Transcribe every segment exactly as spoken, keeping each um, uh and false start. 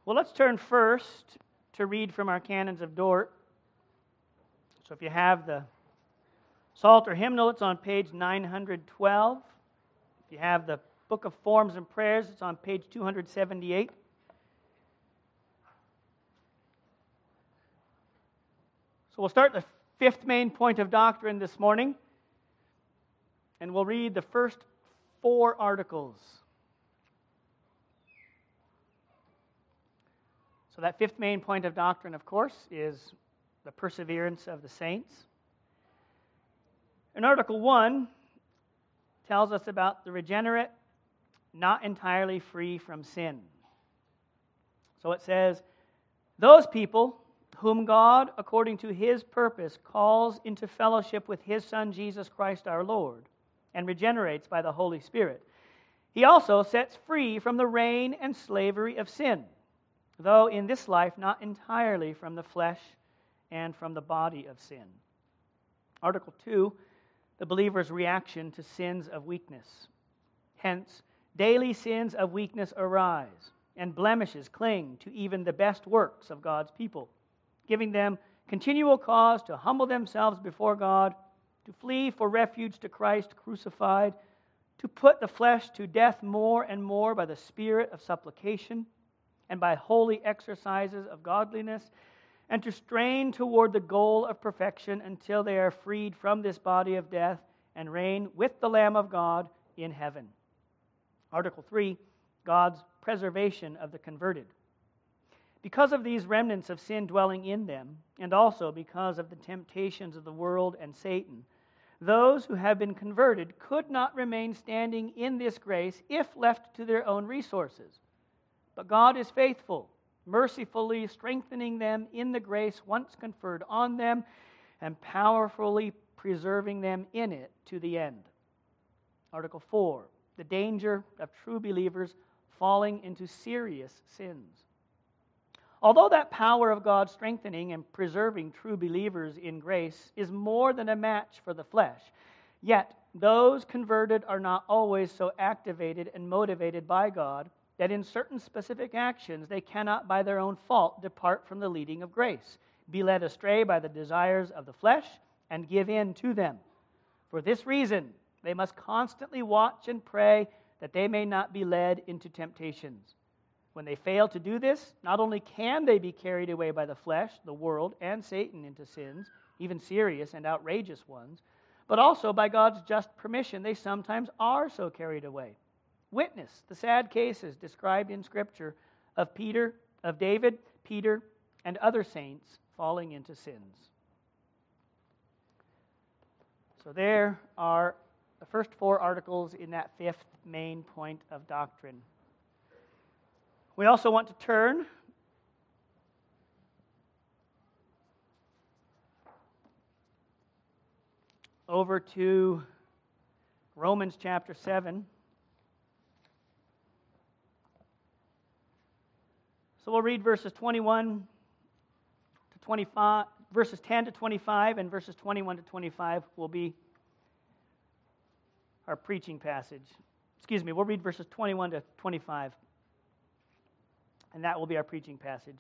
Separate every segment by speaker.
Speaker 1: Well, let's turn first to read from our Canons of Dort. So if you have the Psalter hymnal, it's on page nine hundred twelve. If you have the Book of Forms and Prayers, it's on page two hundred seventy-eight. So we'll start the fifth main point of doctrine this morning, and we'll read the first four articles. So that fifth main point of doctrine, of course, is the perseverance of the saints. And Article one tells us about the regenerate, not entirely free from sin. So it says, those people whom God, according to His purpose, calls into fellowship with His Son, Jesus Christ our Lord, and regenerates by the Holy Spirit, He also sets free from the reign and slavery of sin, though in this life not entirely from the flesh and from the body of sin. Article two, the believer's reaction to sins of weakness. Hence, daily sins of weakness arise, and blemishes cling to even the best works of God's people, giving them continual cause to humble themselves before God, to flee for refuge to Christ crucified, to put the flesh to death more and more by the spirit of supplication, and by holy exercises of godliness, and to strain toward the goal of perfection until they are freed from this body of death and reign with the Lamb of God in heaven. Article three, God's preservation of the converted. Because of these remnants of sin dwelling in them, and also because of the temptations of the world and Satan, those who have been converted could not remain standing in this grace if left to their own resources. But God is faithful, mercifully strengthening them in the grace once conferred on them, and powerfully preserving them in it to the end. Article four, the danger of true believers falling into serious sins. Although that power of God strengthening and preserving true believers in grace is more than a match for the flesh, yet those converted are not always so activated and motivated by God that in certain specific actions they cannot by their own fault depart from the leading of grace, be led astray by the desires of the flesh, and give in to them. For this reason, they must constantly watch and pray that they may not be led into temptations. When they fail to do this, not only can they be carried away by the flesh, the world, and Satan into sins, even serious and outrageous ones, but also by God's just permission, they sometimes are so carried away. Witness the sad cases described in Scripture of Peter, of David, Peter, and other saints falling into sins. So there are the first four articles in that fifth main point of doctrine. We also want to turn over to Romans chapter seven. So we'll read verses twenty-one to twenty-five, verses ten to twenty-five, and verses twenty-one to twenty-five will be our preaching passage. Excuse me, we'll read verses twenty-one to twenty-five, and that will be our preaching passage.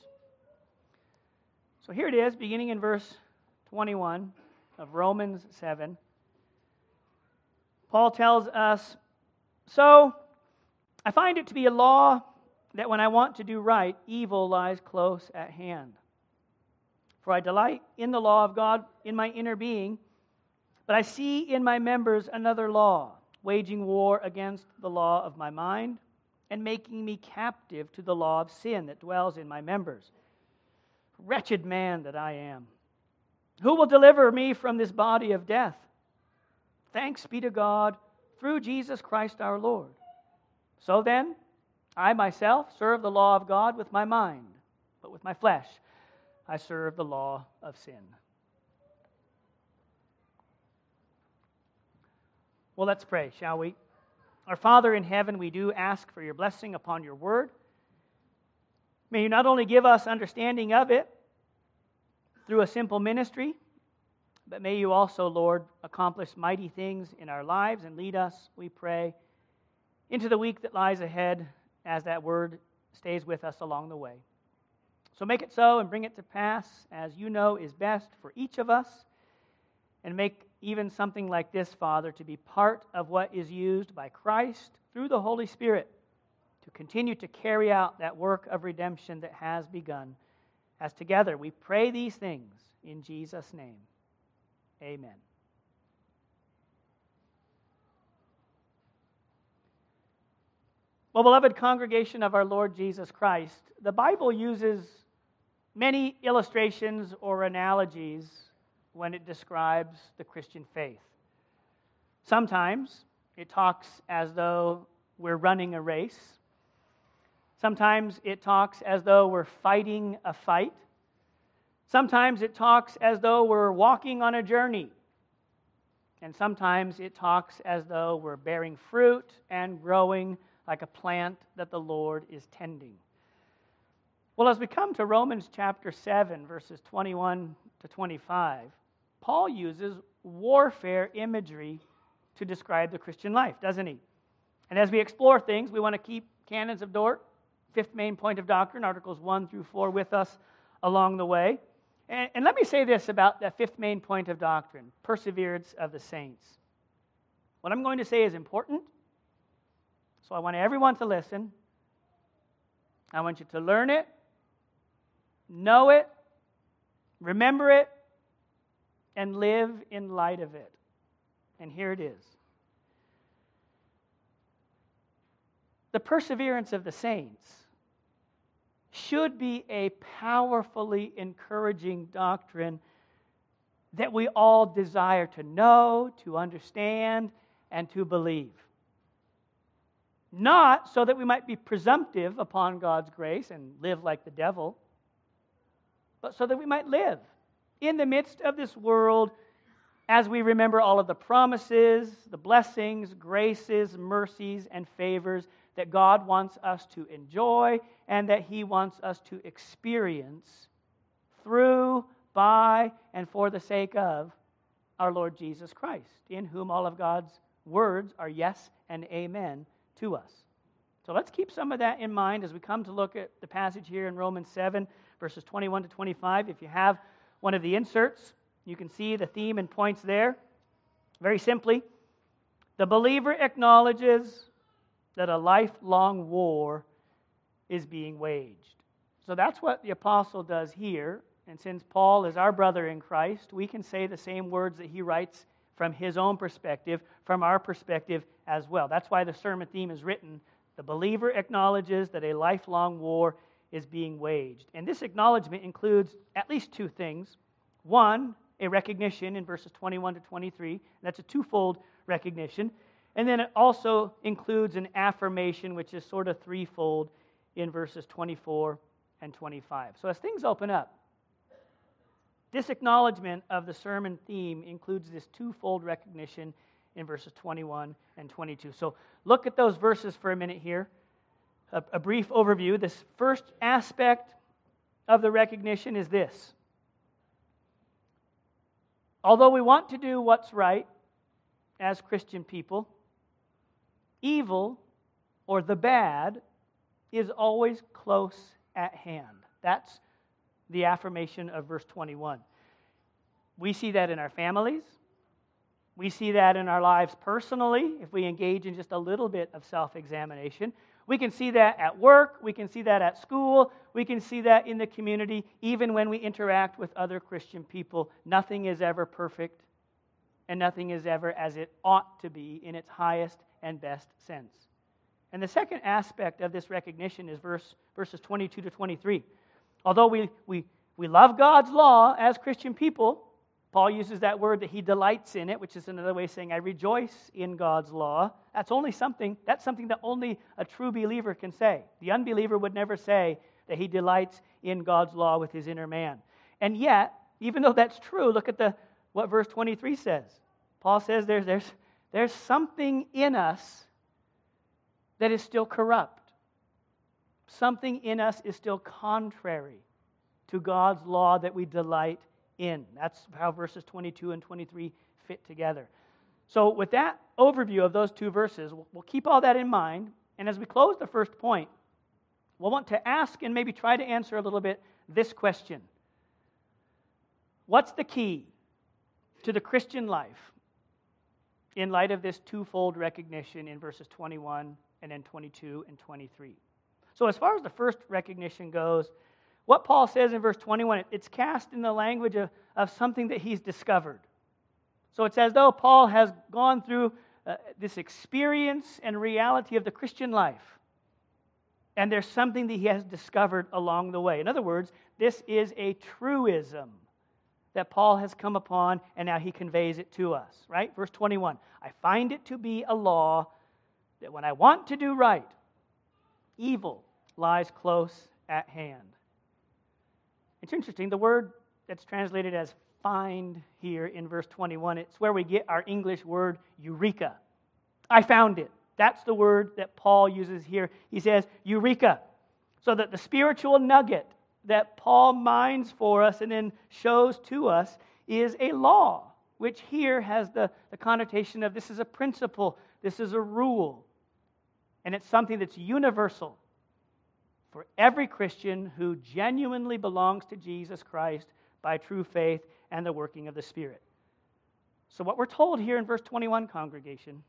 Speaker 1: So here it is, beginning in verse twenty-one of Romans seven. Paul tells us, "So I find it to be a law that when I want to do right, evil lies close at hand. For I delight in the law of God in my inner being, but I see in my members another law, waging war against the law of my mind, and making me captive to the law of sin that dwells in my members. Wretched man that I am! Who will deliver me from this body of death? Thanks be to God through Jesus Christ our Lord. So then, I myself serve the law of God with my mind, but with my flesh I serve the law of sin." Well, let's pray, shall we? Our Father in heaven, we do ask for your blessing upon your word. May you not only give us understanding of it through a simple ministry, but may you also, Lord, accomplish mighty things in our lives and lead us, we pray, into the week that lies ahead as that word stays with us along the way. So make it so and bring it to pass as you know is best for each of us, and make even something like this, Father, to be part of what is used by Christ through the Holy Spirit to continue to carry out that work of redemption that has begun. As together we pray these things in Jesus' name. Amen. Well, beloved congregation of our Lord Jesus Christ, the Bible uses many illustrations or analogies when it describes the Christian faith. Sometimes it talks as though we're running a race. Sometimes it talks as though we're fighting a fight. Sometimes it talks as though we're walking on a journey. And sometimes it talks as though we're bearing fruit and growing like a plant that the Lord is tending. Well, as we come to Romans chapter seven, verses twenty-one to twenty-five, Paul uses warfare imagery to describe the Christian life, doesn't he? And as we explore things, we want to keep Canons of Dort, fifth main point of doctrine, Articles one through four, with us along the way. And, and let me say this about that fifth main point of doctrine, perseverance of the saints. What I'm going to say is important, so I want everyone to listen. I want you to learn it, know it, remember it, and live in light of it. And here it is. The perseverance of the saints should be a powerfully encouraging doctrine that we all desire to know, to understand, and to believe. Not so that we might be presumptive upon God's grace and live like the devil, but so that we might live in the midst of this world as we remember all of the promises, the blessings, graces, mercies, and favors that God wants us to enjoy and that He wants us to experience through, by, and for the sake of our Lord Jesus Christ, in whom all of God's words are yes and amen to us. So let's keep some of that in mind as we come to look at the passage here in Romans seven, verses twenty-one to twenty-five. If you have one of the inserts, you can see the theme and points there. Very simply, the believer acknowledges that a lifelong war is being waged. So that's what the apostle does here. And since Paul is our brother in Christ, we can say the same words that he writes from his own perspective, from our perspective as well. That's why the sermon theme is written. The believer acknowledges that a lifelong war is being waged. And this acknowledgement includes at least two things. One, a recognition in verses twenty-one to twenty-three. That's a twofold recognition. And then it also includes an affirmation, which is sort of threefold in verses twenty-four and twenty-five. So as things open up, this acknowledgement of the sermon theme includes this twofold recognition in verses twenty-one and twenty-two. So look at those verses for a minute here. A, a brief overview. This first aspect of the recognition is this. Although we want to do what's right as Christian people, evil, or the bad, is always close at hand. That's the affirmation of verse twenty-one. We see that in our families. We see that in our lives personally, if we engage in just a little bit of self-examination. We can see that at work. We can see that at school. We can see that in the community, even when we interact with other Christian people. Nothing is ever perfect, and nothing is ever as it ought to be in its highest and best sense. And the second aspect of this recognition is verse, verses twenty-two to twenty-three. Although we, we, we love God's law as Christian people, Paul uses that word that he delights in it, which is another way of saying I rejoice in God's law. That's only something, that's something that only a true believer can say. The unbeliever would never say that he delights in God's law with his inner man. And yet, even though that's true, look at the what verse twenty-three says. Paul says there's, there's, there's something in us that is still corrupt. Something in us is still contrary to God's law that we delight in. That's how verses twenty-two and twenty-three fit together. So with that overview of those two verses, we'll keep all that in mind. And as we close the first point, we'll want to ask and maybe try to answer a little bit this question: what's the key to the Christian life in light of this twofold recognition in verses twenty-one and then twenty-two and twenty-three? So as far as the first recognition goes, what Paul says in verse twenty-one, it's cast in the language of, of something that he's discovered. So it's as though Paul has gone through uh, this experience and reality of the Christian life, and there's something that he has discovered along the way. In other words, this is a truism that Paul has come upon, and now he conveys it to us, right? Verse twenty-one, I find it to be a law that when I want to do right, evil lies close at hand. It's interesting, the word that's translated as find here in verse twenty-one, it's where we get our English word eureka. I found it. That's the word that Paul uses here. He says eureka. So that the spiritual nugget that Paul mines for us and then shows to us is a law, which here has the, the connotation of this is a principle, this is a rule. And it's something that's universal for every Christian who genuinely belongs to Jesus Christ by true faith and the working of the Spirit. So what we're told here in verse twenty-one, congregation,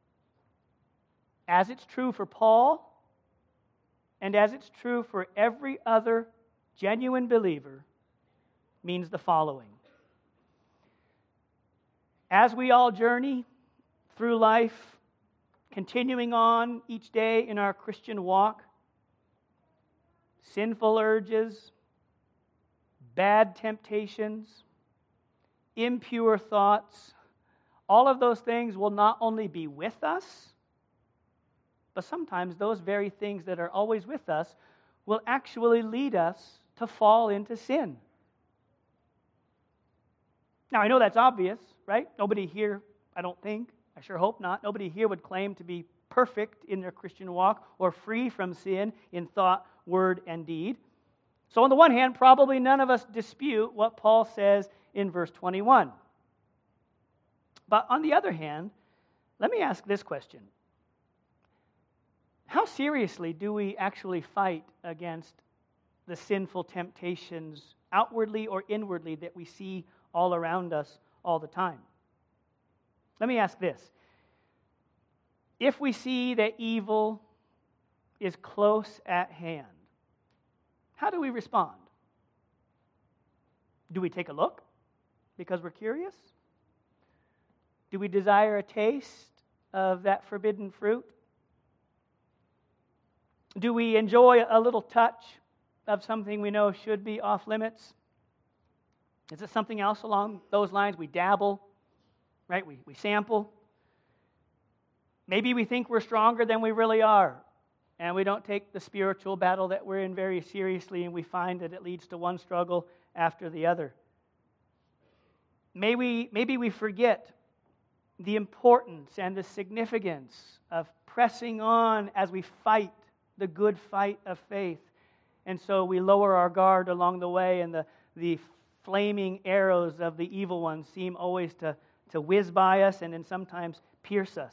Speaker 1: as it's true for Paul and as it's true for every other genuine believer, means the following. As we all journey through life, continuing on each day in our Christian walk, sinful urges, bad temptations, impure thoughts, all of those things will not only be with us, but sometimes those very things that are always with us will actually lead us to fall into sin. Now, I know that's obvious, right? Nobody here, I don't think, I sure hope not, nobody here would claim to be perfect in their Christian walk or free from sin in thought, word, and deed. So on the one hand, probably none of us dispute what Paul says in verse twenty-one. But on the other hand, let me ask this question. How seriously do we actually fight against the sinful temptations, outwardly or inwardly, that we see all around us all the time? Let me ask this. If we see that evil is close at hand, how do we respond? Do we take a look because we're curious? Do we desire a taste of that forbidden fruit? Do we enjoy a little touch of something we know should be off limits? Is it something else along those lines? We dabble, right? We, we sample. Maybe we think we're stronger than we really are, and we don't take the spiritual battle that we're in very seriously, and we find that it leads to one struggle after the other. May we, maybe we forget the importance and the significance of pressing on as we fight the good fight of faith. And so we lower our guard along the way, and the, the flaming arrows of the evil one seem always to, to whiz by us and then sometimes pierce us.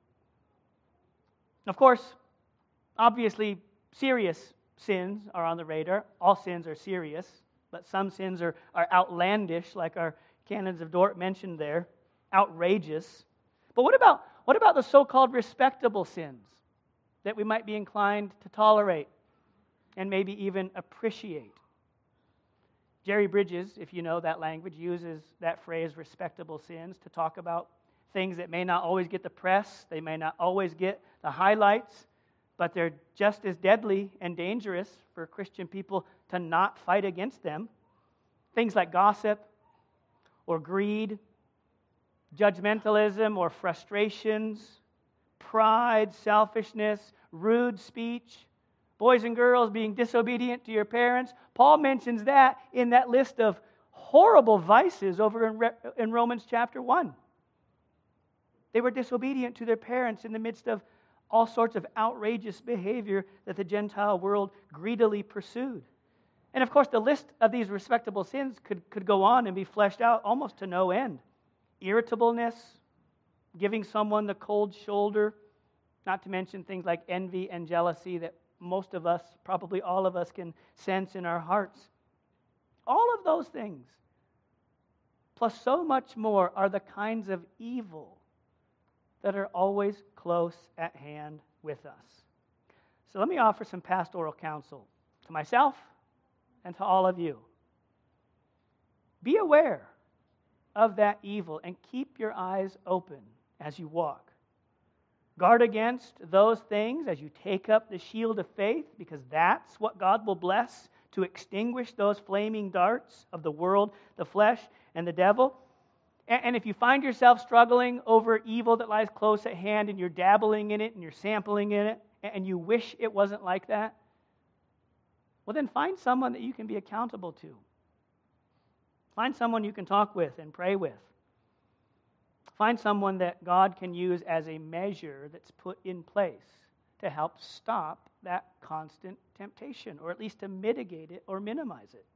Speaker 1: Of course, obviously, serious sins are on the radar. All sins are serious, but some sins are, are outlandish, like our Canons of Dort mentioned there, outrageous. But what about, what about the so-called respectable sins that we might be inclined to tolerate and maybe even appreciate? Jerry Bridges, if you know that language, uses that phrase, respectable sins, to talk about things that may not always get the press, they may not always get the highlights, but they're just as deadly and dangerous for Christian people to not fight against them. Things like gossip or greed, judgmentalism or frustrations, pride, selfishness, rude speech, boys and girls being disobedient to your parents. Paul mentions that in that list of horrible vices over in, Re- in Romans chapter one. They were disobedient to their parents in the midst of all sorts of outrageous behavior that the Gentile world greedily pursued. And of course, the list of these respectable sins could, could go on and be fleshed out almost to no end. Irritableness, giving someone the cold shoulder, not to mention things like envy and jealousy that most of us, probably all of us, can sense in our hearts. All of those things, plus so much more, are the kinds of evil that are always close at hand with us. So let me offer some pastoral counsel to myself and to all of you. Be aware of that evil and keep your eyes open as you walk. Guard against those things as you take up the shield of faith, because that's what God will bless to extinguish those flaming darts of the world, the flesh, and the devil. And if you find yourself struggling over evil that lies close at hand and you're dabbling in it and you're sampling in it and you wish it wasn't like that, well, then find someone that you can be accountable to. Find someone you can talk with and pray with. Find someone that God can use as a measure that's put in place to help stop that constant temptation, or at least to mitigate it or minimize it.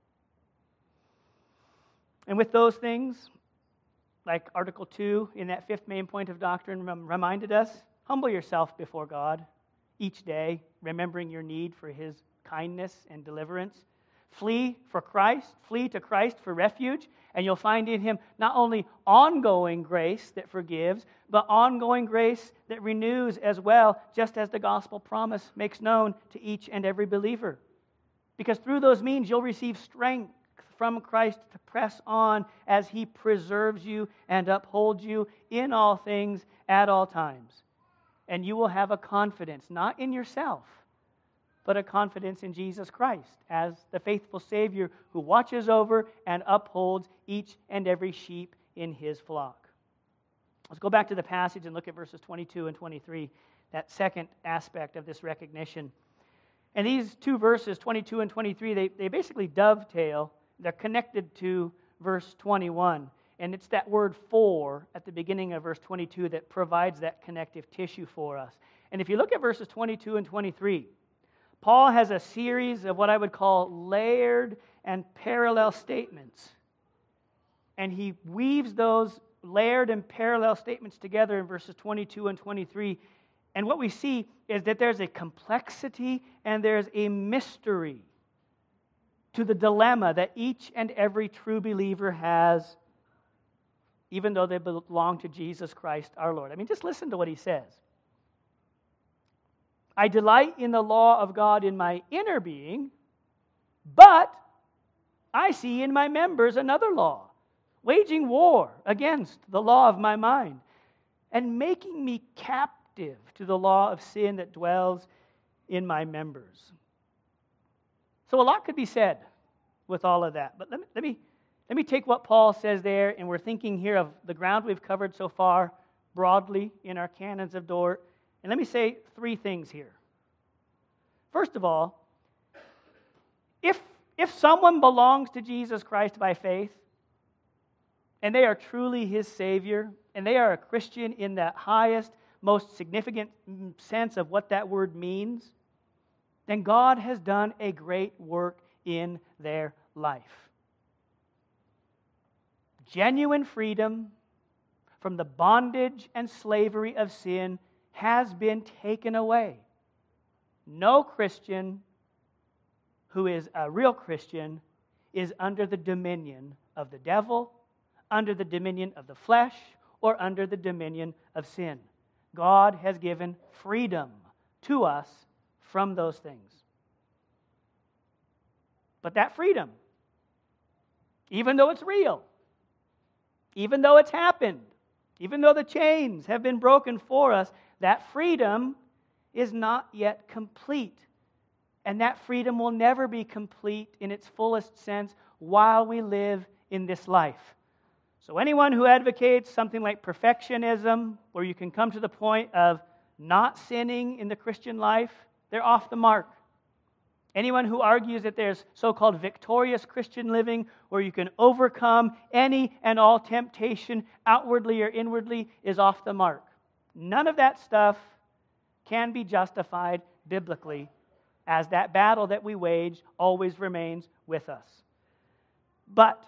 Speaker 1: And with those things, like Article two in that fifth main point of doctrine reminded us, humble yourself before God each day, remembering your need for His kindness and deliverance. Flee for Christ, flee to Christ for refuge, and you'll find in Him not only ongoing grace that forgives, but ongoing grace that renews as well, just as the gospel promise makes known to each and every believer. Because through those means you'll receive strength from Christ to press on as He preserves you and upholds you in all things at all times. And you will have a confidence, not in yourself, but a confidence in Jesus Christ as the faithful Savior who watches over and upholds each and every sheep in His flock. Let's go back to the passage and look at verses twenty-two and twenty-three, that second aspect of this recognition. And these two verses, twenty-two and twenty-three, they, they basically dovetail. They're connected to verse twenty-one. And it's that word for at the beginning of verse twenty-two that provides that connective tissue for us. And if you look at verses twenty-two and twenty-three, Paul has a series of what I would call layered and parallel statements. And he weaves those layered and parallel statements together in verses twenty-two and twenty-three. And what we see is that there's a complexity and there's a mystery to the dilemma that each and every true believer has, even though they belong to Jesus Christ our Lord. I mean, just listen to what he says. I delight in the law of God in my inner being, but I see in my members another law, waging war against the law of my mind, and making me captive to the law of sin that dwells in my members. So a lot could be said with all of that, but let me, let me, let me take what Paul says there, and we're thinking here of the ground we've covered so far broadly in our canons of Dort. And let me say three things here. First of all, if, if someone belongs to Jesus Christ by faith, and they are truly His Savior, and they are a Christian in that highest, most significant sense of what that word means, then God has done a great work in their life. Genuine freedom from the bondage and slavery of sin has been taken away. No Christian who is a real Christian is under the dominion of the devil, under the dominion of the flesh, or under the dominion of sin. God has given freedom to us from those things. But that freedom, even though it's real, even though it's happened, even though the chains have been broken for us, that freedom is not yet complete. And that freedom will never be complete in its fullest sense while we live in this life. So anyone who advocates something like perfectionism, where you can come to the point of not sinning in the Christian life, they're off the mark. Anyone who argues that there's so-called victorious Christian living, where you can overcome any and all temptation outwardly or inwardly, is off the mark. None of that stuff can be justified biblically, as that battle that we wage always remains with us. But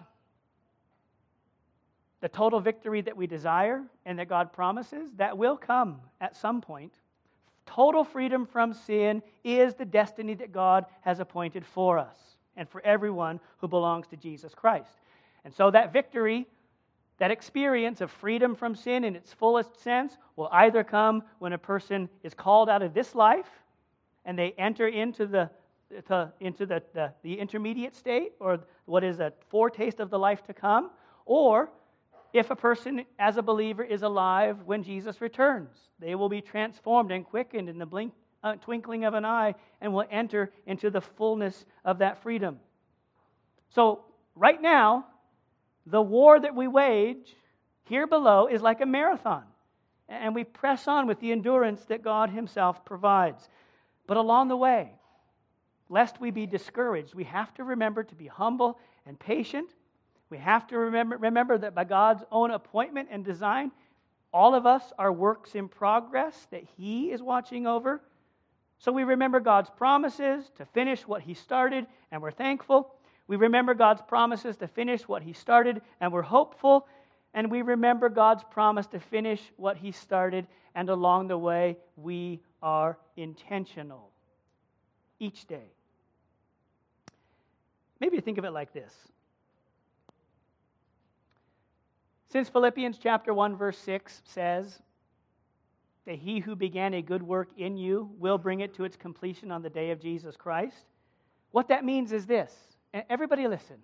Speaker 1: the total victory that we desire and that God promises, that will come at some point. Total freedom from sin is the destiny that God has appointed for us. and for everyone who belongs to Jesus Christ. And so that victory, that experience of freedom from sin in its fullest sense, will either come when a person is called out of this life and they enter into the to, into the, the, the intermediate state, or what is a foretaste of the life to come, or if a person as a believer is alive when Jesus returns. They will be transformed and quickened in the blink, uh, twinkling of an eye, and will enter into the fullness of that freedom. So right now, the war that we wage here below is like a marathon, and we press on with the endurance that God Himself provides. But along the way, lest we be discouraged, we have to remember to be humble and patient. We have to remember, remember that by God's own appointment and design, all of us are works in progress that He is watching over. So we remember God's promises to finish what He started, and we're thankful. We remember God's promises to finish what He started, and we're hopeful. And we remember God's promise to finish what He started, and along the way, we are intentional each day. Maybe think of it like this. Since Philippians chapter one, verse six says that He who began a good work in you will bring it to its completion on the day of Jesus Christ, what that means is this. Everybody listen.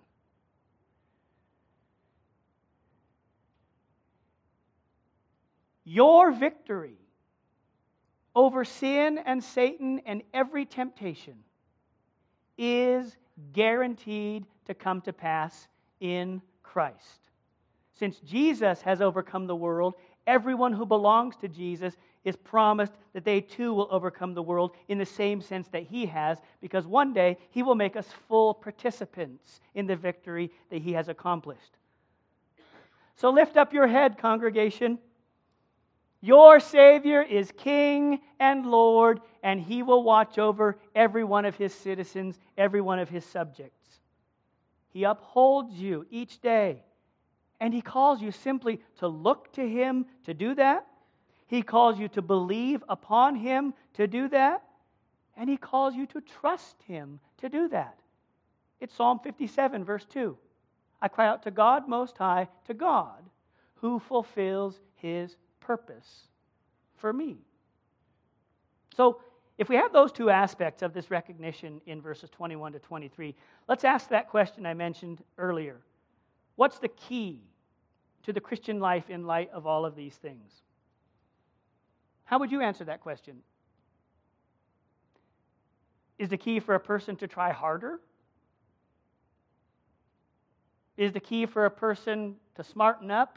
Speaker 1: Your victory over sin and Satan and every temptation is guaranteed to come to pass in Christ. Since Jesus has overcome the world, everyone who belongs to Jesus is promised that they too will overcome the world in the same sense that He has, because one day He will make us full participants in the victory that He has accomplished. So lift up your head, congregation. Your Savior is King and Lord, and He will watch over every one of His citizens, every one of His subjects. He upholds you each day, and He calls you simply to look to Him to do that. He calls you to believe upon Him to do that, and He calls you to trust Him to do that. It's Psalm fifty-seven, verse two. I cry out to God Most High, to God, who fulfills His purpose for me. So, if we have those two aspects of this recognition in verses twenty-one to twenty-three, let's ask that question I mentioned earlier. What's the key to the Christian life in light of all of these things? How would you answer that question? Is the key for a person to try harder? Is the key for a person to smarten up?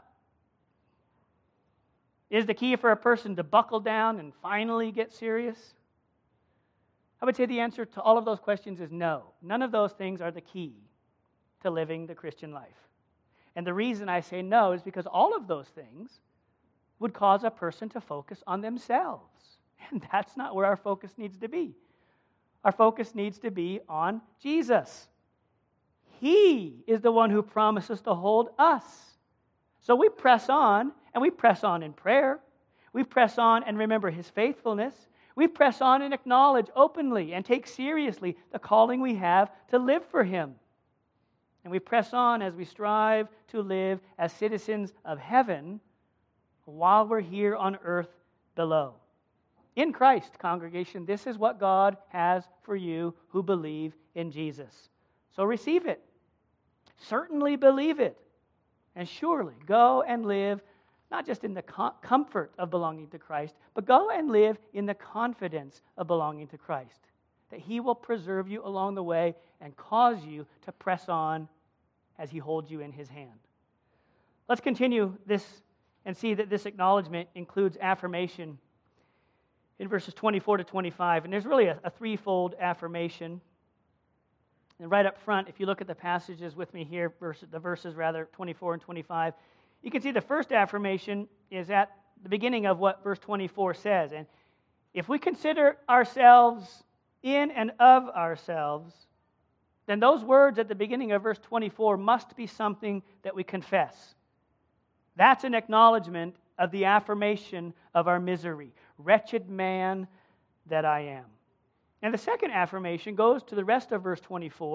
Speaker 1: Is the key for a person to buckle down and finally get serious? I would say the answer to all of those questions is no. None of those things are the key to living the Christian life. And the reason I say no is because all of those things would cause a person to focus on themselves. And that's not where our focus needs to be. Our focus needs to be on Jesus. He is the one who promises to hold us. So we press on, and we press on in prayer. We press on and remember His faithfulness. We press on and acknowledge openly and take seriously the calling we have to live for Him. And we press on as we strive to live as citizens of heaven while we're here on earth below. In Christ, congregation, this is what God has for you who believe in Jesus. So receive it. Certainly believe it. And surely go and live not just in the com- comfort of belonging to Christ, but go and live in the confidence of belonging to Christ. That He will preserve you along the way and cause you to press on as He holds you in His hand. Let's continue this and see that this acknowledgement includes affirmation in verses twenty-four to twenty-five. And there's really a, a threefold affirmation. And right up front, if you look at the passages with me here, verse, the verses rather, twenty-four and twenty-five, you can see the first affirmation is at the beginning of what verse twenty-four says. And if we consider ourselves in and of ourselves, then those words at the beginning of verse twenty-four must be something that we confess. That's an acknowledgement of the affirmation of our misery. Wretched man that I am. And the second affirmation goes to the rest of verse twenty-four,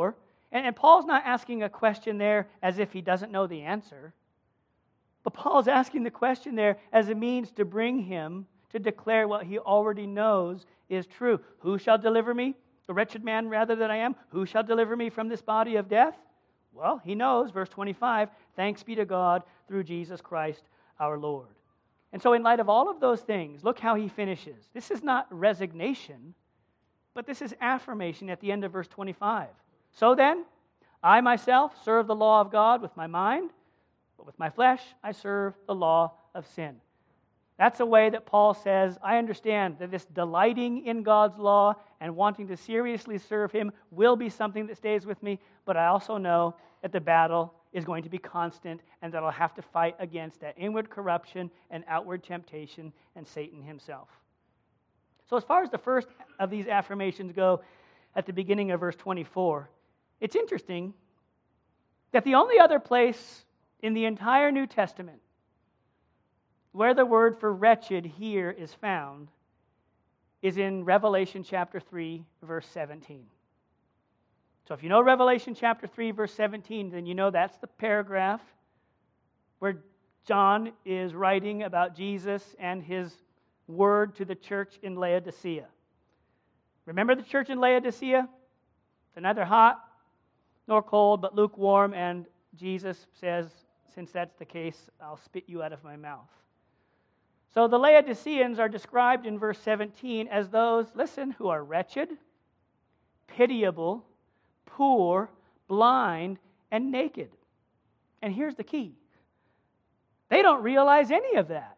Speaker 1: And, and Paul's not asking a question there as if he doesn't know the answer. But Paul's asking the question there as a means to bring him to declare what he already knows is true. Who shall deliver me? A wretched man rather than I am. Who shall deliver me from this body of death? Well, he knows, verse twenty-five, thanks be to God through Jesus Christ our Lord. And so in light of all of those things, look how he finishes. This is not resignation, but this is affirmation at the end of verse twenty-five. So then, I myself serve the law of God with my mind, but with my flesh I serve the law of sin. That's a way that Paul says, I understand that this delighting in God's law and wanting to seriously serve Him will be something that stays with me, but I also know that the battle is going to be constant and that I'll have to fight against that inward corruption and outward temptation and Satan himself. So as far as the first of these affirmations go at the beginning of verse twenty-four, it's interesting that the only other place in the entire New Testament where the word for wretched here is found is in Revelation chapter three, verse seventeen. So if you know Revelation chapter three, verse seventeen, then you know that's the paragraph where John is writing about Jesus and his word to the church in Laodicea. Remember the church in Laodicea? They're neither hot nor cold, but lukewarm, and Jesus says, since that's the case, I'll spit you out of my mouth. So the Laodiceans are described in verse seventeen as those, listen, who are wretched, pitiable, poor, blind, and naked. And here's the key. They don't realize any of that.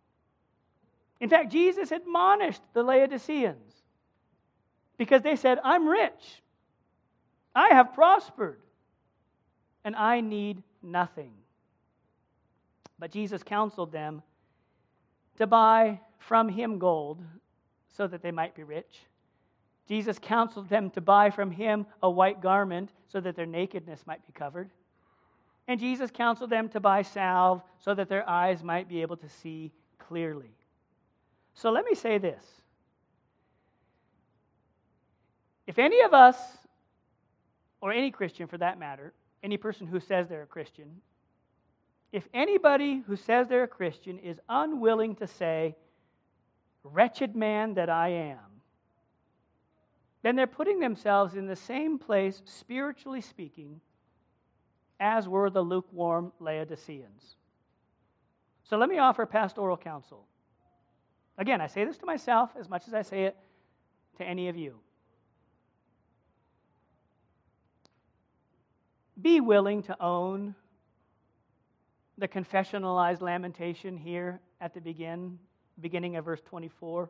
Speaker 1: In fact, Jesus admonished the Laodiceans because they said, I'm rich, I have prospered, and I need nothing. But Jesus counseled them to buy from Him gold so that they might be rich. Jesus counseled them to buy from Him a white garment so that their nakedness might be covered. And Jesus counseled them to buy salve so that their eyes might be able to see clearly. So let me say this. If any of us, or any Christian for that matter, any person who says they're a Christian, if anybody who says they're a Christian is unwilling to say, wretched man that I am, then they're putting themselves in the same place, spiritually speaking, as were the lukewarm Laodiceans. So let me offer pastoral counsel. Again, I say this to myself as much as I say it to any of you. Be willing to own the confessionalized lamentation here at the begin, beginning of verse twenty-four.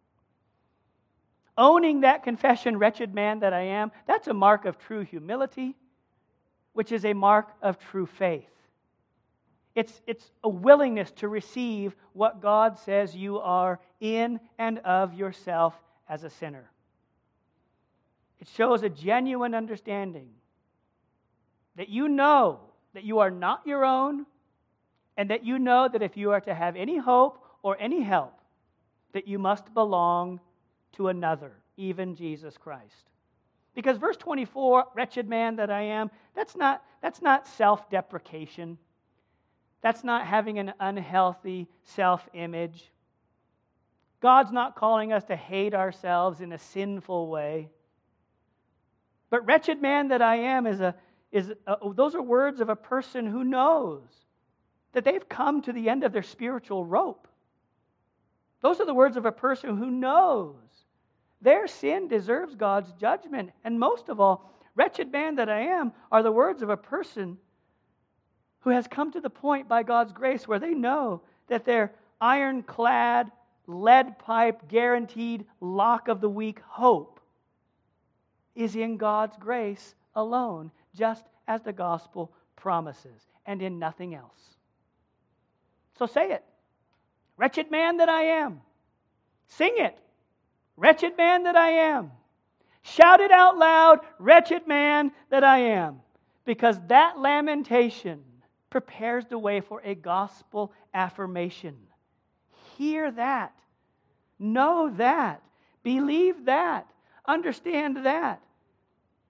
Speaker 1: Owning that confession, wretched man that I am, that's a mark of true humility, which is a mark of true faith. It's, it's a willingness to receive what God says you are in and of yourself as a sinner. It shows a genuine understanding that you know that you are not your own, and that you know that if you are to have any hope or any help, that you must belong to another, even Jesus Christ. Because verse twenty-four, wretched man that I am, that's not, that's not self-deprecation. That's not having an unhealthy self-image. God's not calling us to hate ourselves in a sinful way. But wretched man that I am is a is a, those are words of a person who knows that they've come to the end of their spiritual rope. Those are the words of a person who knows their sin deserves God's judgment. And most of all, wretched man that I am are the words of a person who has come to the point by God's grace where they know that their ironclad, lead pipe, guaranteed lock of the week hope is in God's grace alone, just as the gospel promises, and in nothing else. So say it. Wretched man that I am. Sing it. Wretched man that I am. Shout it out loud. Wretched man that I am. Because that lamentation prepares the way for a gospel affirmation. Hear that. Know that. Believe that. Understand that.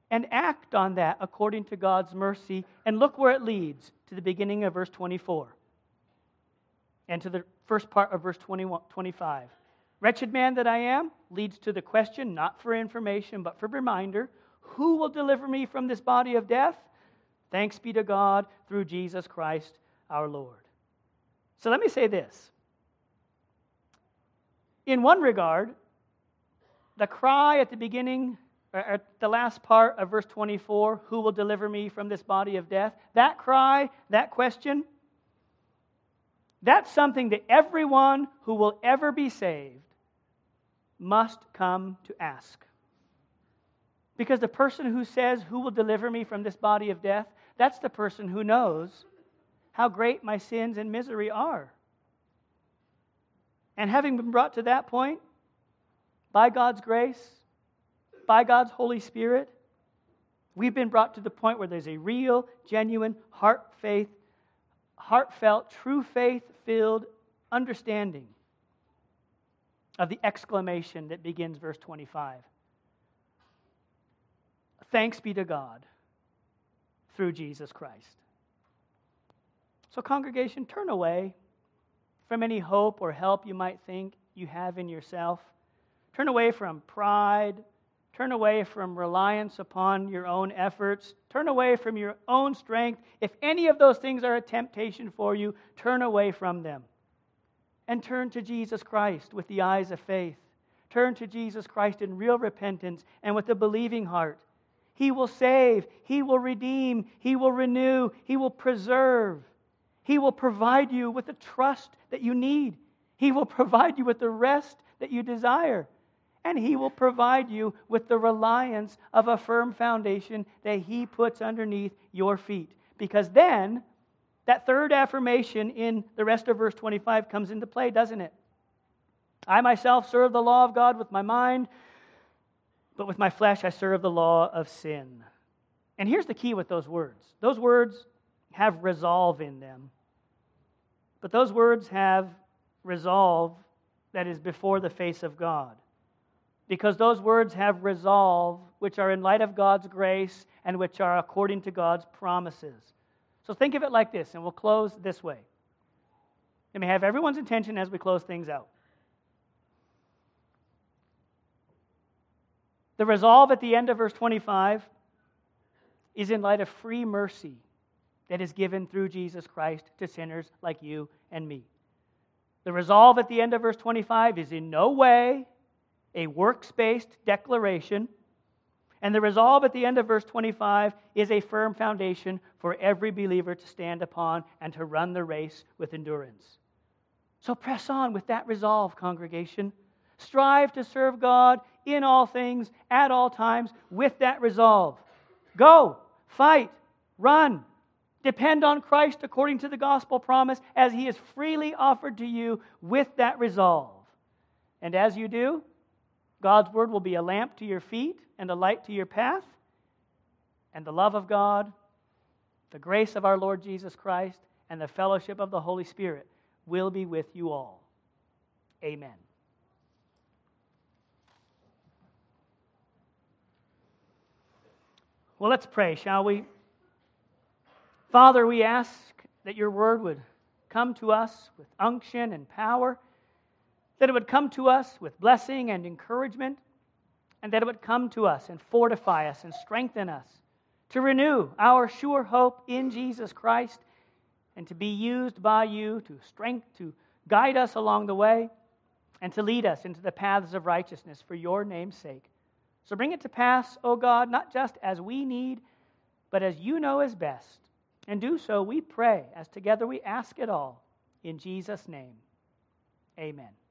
Speaker 1: and act on that according to God's mercy. And look where it leads, to the beginning of verse twenty-four and to the first part of verse twenty-one, twenty-five. Wretched man that I am leads to the question, not for information, but for reminder, who will deliver me from this body of death? Thanks be to God through Jesus Christ our Lord. So let me say this. In one regard, the cry at the beginning, or at the last part of verse twenty-four, who will deliver me from this body of death? That cry, that question, that's something that everyone who will ever be saved must come to ask. Because the person who says, who will deliver me from this body of death, that's the person who knows how great my sins and misery are. And having been brought to that point, by God's grace, by God's Holy Spirit, we've been brought to the point where there's a real, genuine, heart faith, heartfelt, true faith-filled understanding of the exclamation that begins verse twenty-five. Thanks be to God through Jesus Christ. So, congregation, turn away from any hope or help you might think you have in yourself. Turn away from pride. Turn away from reliance upon your own efforts. Turn away from your own strength. If any of those things are a temptation for you, turn away from them. And turn to Jesus Christ with the eyes of faith. Turn to Jesus Christ in real repentance and with a believing heart. He will save. He will redeem. He will renew. He will preserve. He will provide you with the trust that you need. He will provide you with the rest that you desire. And He will provide you with the reliance of a firm foundation that He puts underneath your feet. Because then, that third affirmation in the rest of verse twenty-five comes into play, doesn't it? I myself serve the law of God with my mind, but with my flesh I serve the law of sin. And here's the key with those words. Those words have resolve in them. But those words have resolve that is before the face of God. Because those words have resolve which are in light of God's grace and which are according to God's promises. So think of it like this, and we'll close this way. Let me have everyone's attention as we close things out. The resolve at the end of verse twenty-five is in light of free mercy that is given through Jesus Christ to sinners like you and me. The resolve at the end of verse twenty-five is in no way a works-based declaration. And the resolve at the end of verse twenty-five is a firm foundation for every believer to stand upon and to run the race with endurance. So press on with that resolve, congregation. Strive to serve God in all things, at all times, with that resolve. Go, fight, run. Depend on Christ according to the gospel promise as He is freely offered to you with that resolve. And as you do, God's word will be a lamp to your feet and a light to your path. And the love of God, the grace of our Lord Jesus Christ, and the fellowship of the Holy Spirit will be with you all. Amen. Well, let's pray, shall we? Father, we ask that your word would come to us with unction and power, that it would come to us with blessing and encouragement, and that it would come to us and fortify us and strengthen us to renew our sure hope in Jesus Christ and to be used by you to strength, to guide us along the way and to lead us into the paths of righteousness for your name's sake. So bring it to pass, O God, not just as we need, but as you know is best. And do so, we pray, as together we ask it all. In Jesus' name, amen.